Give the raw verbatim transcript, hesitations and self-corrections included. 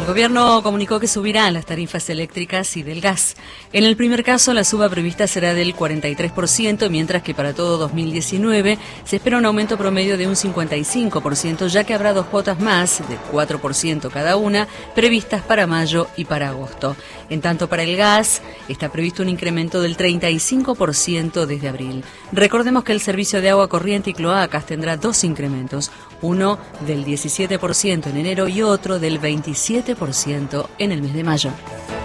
Gobierno comunicó que subirán las tarifas eléctricas y del gas. En el primer caso, la suba prevista será del cuarenta y tres por ciento, mientras que para todo dos mil diecinueve se espera un aumento promedio de un cincuenta y cinco por ciento, ya que habrá dos cuotas más, de cuatro por ciento cada una, previstas para mayo y para agosto. En tanto, para el gas está previsto un incremento del treinta y cinco por ciento desde abril. Recordemos que el servicio de agua corriente y cloacas tendrá dos incrementos, uno del diecisiete por ciento en enero y otro del veintisiete por ciento en el mes de mayo.